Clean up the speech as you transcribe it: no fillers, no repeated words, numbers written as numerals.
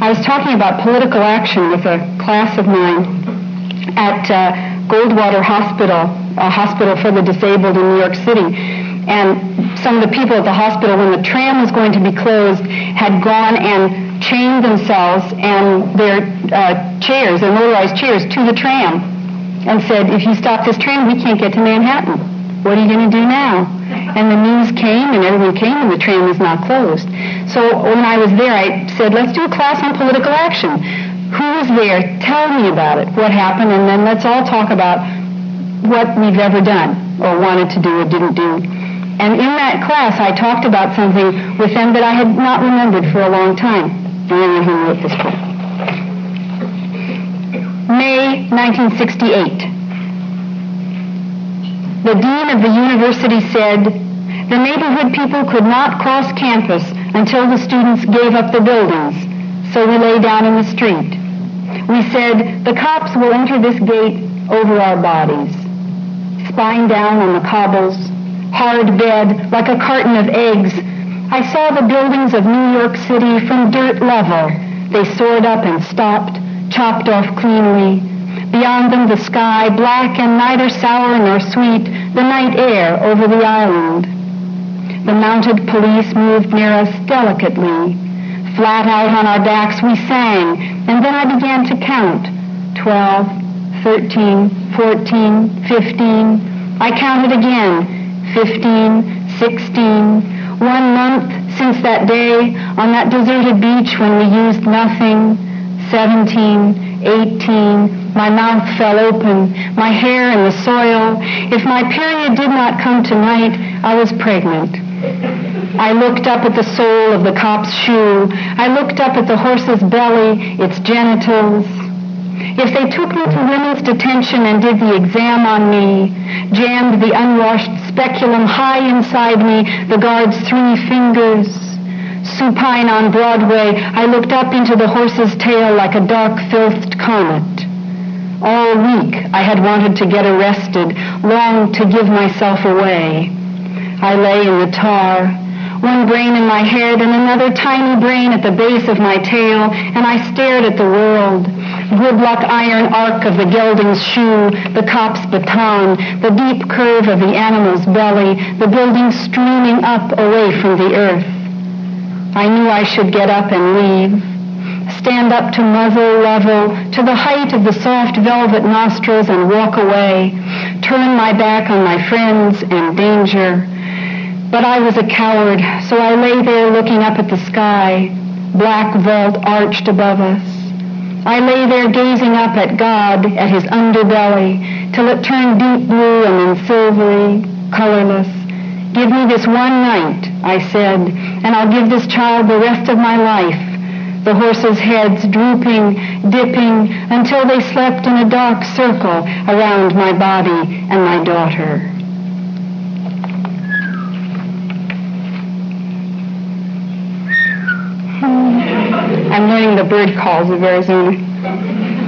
I was talking about political action with a class of mine at Goldwater Hospital, a hospital for the disabled in New York City. And some of the people at the hospital, when the tram was going to be closed, had gone and chained themselves and their chairs, their motorized chairs, to the tram and said, if you stop this tram, we can't get to Manhattan. What are you going to do now? And the news came, and everyone came, and the tram was not closed. So when I was there, I said, let's do a class on political action. Who was there? Tell me about it. What happened? And then let's all talk about what we've ever done or wanted to do or didn't do. And in that class, I talked about something with them that I had not remembered for a long time. I don't know who wrote this book. May 1968. The dean of the university said, the neighborhood people could not cross campus until the students gave up the buildings, so we lay down in the street. We said, the cops will enter this gate over our bodies. Spine down on the cobbles, hard bed, like a carton of eggs. I saw the buildings of New York City from dirt level. They soared up and stopped, chopped off cleanly. Beyond them the sky, black and neither sour nor sweet, the night air over the island. The mounted police moved near us delicately. Flat out on our backs we sang, and then I began to count. 12, 13, 14, 15. I counted again. 15, 16. 1 month since that day on that deserted beach when we used nothing. 17, 18. My mouth fell open, my hair in the soil. If my period did not come tonight, I was pregnant. I looked up at the sole of the cop's shoe. I looked up at the horse's belly, its genitals. If they took me to women's detention and did the exam on me, jammed the unwashed speculum high inside me, the guard's 3 fingers, supine on Broadway, I looked up into the horse's tail like a dark-filthed comet. All week I had wanted to get arrested, longed to give myself away. I lay in the tar, one brain in my head and another tiny brain at the base of my tail, and I stared at the world. Good luck iron arc of the gelding's shoe, the cop's baton, the deep curve of the animal's belly, the building streaming up away from the earth. I knew I should get up and leave. Stand up to muzzle level, to the height of the soft velvet nostrils and walk away, turn my back on my friends and danger. But I was a coward, so I lay there looking up at the sky, black vault arched above us. I lay there gazing up at God, at his underbelly, till it turned deep blue and then silvery, colorless. Give me this one night, I said, and I'll give this child the rest of my life. The horses' heads drooping, dipping, until they slept in a dark circle around my body and my daughter. I'm learning the bird calls of Arizona.